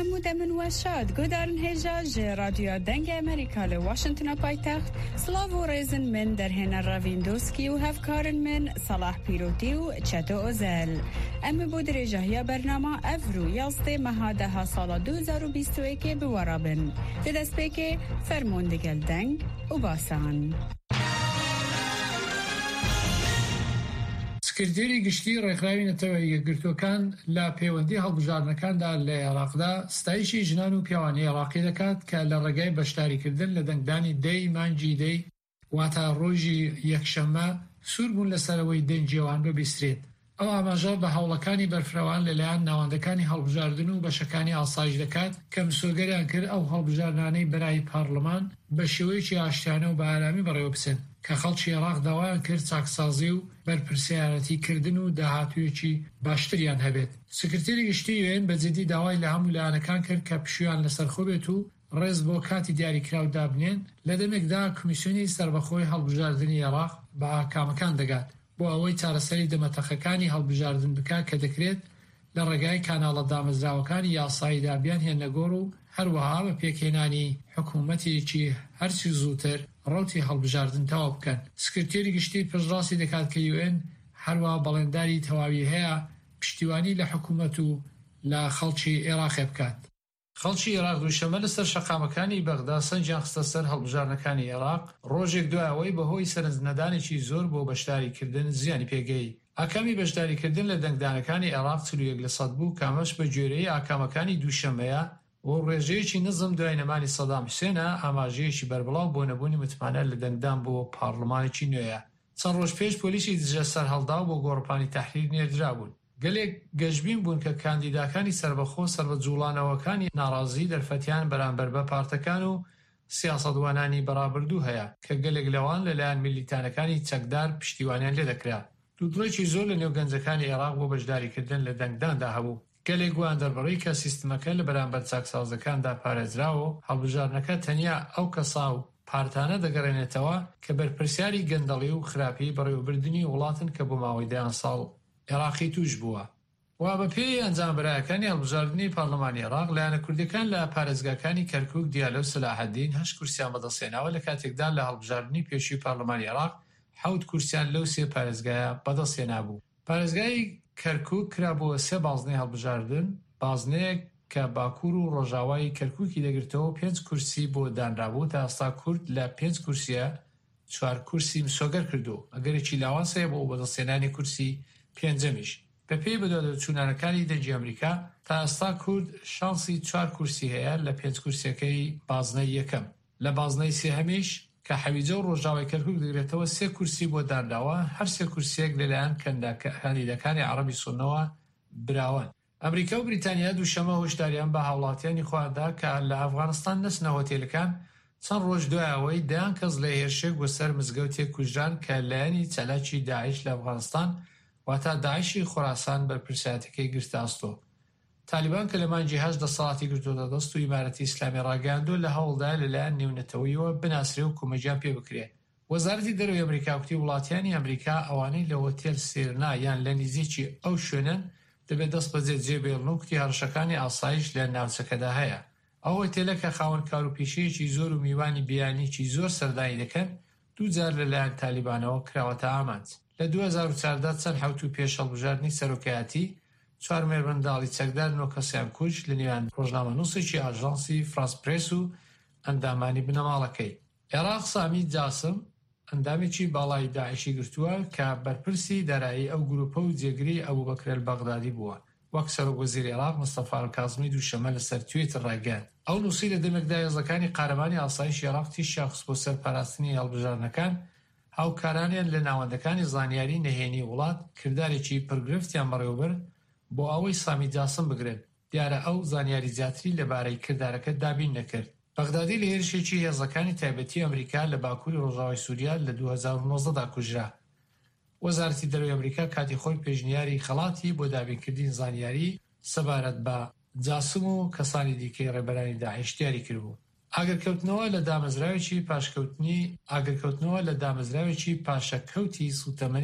نموده من وشاد گودارن هجاج رادیو دنگ امریکا لواشنطن پایتخت سلاو و ریزن من در هن راویندوسکی و هفکارن من صلاح پیروتی و چتو اوزل اما بود رجاهی برنامه افرو یازده مهاده ها سال 2021 بورابن دست بکه فرموندگل دنگ و باسان سکردێری گشتی ڕێکخراوی نەتەوەی یەکگرتووەکان لە پەیوەندی هەڵبژاردنەکاندا لە عێراقدا ستایشی ژنان و پیاوانی عێراقی دەکات کە لە ڕێگای بەشداریکردن لە دەنگدانی دەی مانگی دەی واتە ڕۆژی یەکشەممە سوور بوون لەسەرەوەی دەنجێوان ببیسترێت. ئەو ئاماژە بە هەوڵەکانی بەرفرەوان لەلایەن ناوەندەکانی هەڵبژاردن و بەشەکانی ئاسایش دەکات کە مسۆگەریان کرد ئەو هەڵبژاردنانەی بەرای پارلەمان بە شێوەیەکی ئاشتیانە و بە ئارامی بەڕێوە بچن کە خەڵکی عێراق داوایان کرد چاکسازی و بەرپرسیارەتیکردن و داهاتوویەکی باشتریان هەبێت. سکرتێری گشتی UN بەجددی داوای لە هەموو لایەنەکان کرد کە پشویان لەسەرخۆ بێت و ڕێز بۆ کاتی دیاریکراو دابنێن لە دەمێکدا کمیسیۆنی سەربەخۆی هەڵبژاردنی عێراق بە ئاکامەکان دەگات بۆ ئەوەی چارەسەری دەمەتەخەکانی هەڵبژاردن بکات کە دەکرێت لە ڕێگای کاناڵە دامەزراوەکانی یاسایی دابیان هێنە گۆڕ و هەروەها بە پێکهێنانی حکوومەتێکی هەرچی زووتر ڕوتی هەڵبژاردن تەواو بکەن. سکرتێری گشتی پشتڕاستی دەکات کە UN هەروەها بەڵێنداری تەواوی هەیە پشتیوانی لە حکوومەت و لە خەڵکی عێراق بکات. خەڵکی عێراق دووشەمە لەسەر شەقامەکانی بەغدا سەنجیان خستە سەر هەڵبژاردنەکانی عێراق ڕۆژێک دوایەوەی بەهۆی سەرنجدانێکی زۆر بۆ بەشداریکردن زیانی پێگەی. ئاکامی بەشداریکردن لە دەنگدانەکانی عێراق 41% بوو کامەش بە گوێرەی ئاکامەکانی دووشەمەیە و ڕێژەیەکی نزم دوای نەمانی سەدام حوسێنە ئاماژەیەکی بەربڵاو بۆ نەبوونی متمانە لە دەنگدان بۆ پارلەمانێکی نوێیە. چەند ڕۆژ پێش پۆلیسی دژە سەرهەڵدا بۆ گۆڕپانی تەحریر نێردرا بوون. گەلێک گەشتبین بوون کە کاندیداکانی سەربەخۆ سەربەجوڵانەوەکانی ناڕازی دەرفەتیان بەرامبەر بە پارتەکان و سیاسەتوانانی بەڕابردوو هەیە کە گەلێک لەوان لەلایەن میلیتانەکانی چەکدار پشتیوانیان لێ دەکرا. دوودڕێکی زۆر لە نێوگەنجەکانی عێراق بۆ بەشداریکردن لە دەنگداندا هەبوو. گەلێک گویان دەربڕی کە سیستمەکە لە بەرامبەر چاکسازەکاندا پارێزراوە هەڵبژاردنەکە تەنیا ئەو کەسا و پارتانە دەگەڕێنێتەوە کە بەرپرسیاری گەندەڵی و خراپی بەڕێوەبردننی وڵاتن کە بۆ ماوەی دەیان ساڵ عێراقی توش بووە. وا بە پێی ئەنجامبەرایەکانی هەڵبژاردننی پارلەمانی عێراق لایەنە کوردەکان لە پارێزگاکانی کەرکووک دیالە و سەلاحەدین 8 کورسیان بەدەستهێناوە لە کاتێکدا لە هەڵبژاردننی پێشووی پارلەمانی عێراق 7 کورسیان لەو 3 پارێزگایە بەدەستهێنابوو. پارێزگای کەرکووک کرابووە 3 بازنەی هەڵبژاردن، بازنەیەک کە باکوور و ڕۆژاوای کەرکووکی دەگرتەوە 5 کورسی بۆ دانرابوو تا ئێستا کورد لە 5 کورسیە 4 کورسی مسۆگەر کردو ئەگەرێکی لاوانسەیە بۆ بەدەستهێنانی کورسی پێنجەمیش. بەپێی بەدوادەچوونانەکانی دەنگی ئەمریکا تا ئێستا کورد شانسی 4 کورسی هەیە لە 5 کورسیەکەی بازنەی یەکەم. لە بازنەی سێهەمیش کە حەویجە و ڕۆژاوای کەرکووک دەگرێتەوە 3 کورسی بۆ دانراوە هەر 3 کورسیەک لەلایەن کاندیدەکانی عەرەبی سوننەوە براون. ئەمریکا و بریتانیا دووشەمە هۆشداریان بە هاوڵاتیانی خوادا کە لە ئەفغانستان نەچنە هۆتێلەکان چەند ڕۆژ دوایەوەی دایان کەس لە هێرشێک بۆ سەر مزگەوتێک کوژران کە لایەنی چەلاکی داعش لە ئەفغانستان واتە داعشی خۆراسان بەرپرسایەتەکەی گرتاستۆ. تالیبان کە لە مانگی 8 دەسەڵاتی گرتووەتە دەست و ئیمارەتی ئیسلامی ڕاگەیاندووە لە هەوڵدایە لەلایەن نێونەتەوەیەوە بناسرێ و کۆمەجیان پێ بکرێت. وەزارەتی دەرەوەی ئەمریکا وتی وڵاتیانی ئەمریکا ئەوانەی لە هۆتێل سێرنا یان لە نزیکی ئەو شوێنن دەبێت دەست بەجێ جێبێڵن و کوتی هەڕەشەکانی ئاسایش لە ناوچەکەدا هەیە. ئەو هۆتێلە کە خاوەن کاروپێشەیەکی زۆر و میوانی بیانیکی زۆر سەردانی دەکەن دووجار لەلایەن تالیبانەوە کراوەتە ئامانج. لە 2014 چەند حوت و پێش هەڵبژاردننی سەرۆکایەتی 4 مێردمەنداڵی چەکدار 9 کەسیان کوژ لە نێوان ڕۆژنامەنووسێکی ئاژانسی فرانس پرێس و ئەندامانی بنەماڵەکەی. عێراق سامی جاسم ئەندامێکی باڵای داعشی گرتووە کە بەرپرسی دارایی ئەو گروپە و جێگری ئەبوبەکر البەغدادی بووە. وەک سەرۆکوەزیری عێراق مستەفا الکاظمی دووشەمە لەسەر تویتر ڕایگەیاند. ئەو نووسی لە دەمێکدا هێزەکانی قارەمانی ئاسایشی عێراق تیشیان خست بۆ سەرپاراستنی هەڵبژاردنەکان هاوکارانیان لە ناوەندەکانی زانیاری نەهێنی وڵات کردارێکی پرگرفتیان بەڕێوەبەر بۆ ئەوەی سامی جاسم بگرن. دیارە ئەو زانیاری زیاتری لەبارەی کردارەکە دابین نەکرد. بەغدادی لە هێرشێکی هێزەکانی تایبەتی ئەمریکا لە باکووری ڕۆژاوای سووریا لە 2019دا کوژرا. وەزارەتی دەرەوەی ئەمریکا کاتی خۆی پێشنیاری خەڵاتی بۆ دابینکردنی زانیاری سەبارەت بە جاسم و کەسانی دیکەی ڕێبەرانی داعش دیاری کردبوو. ئاگرکەوتنەوە لە دامەزراوێکی پاشەکەوتی سوتەمەنی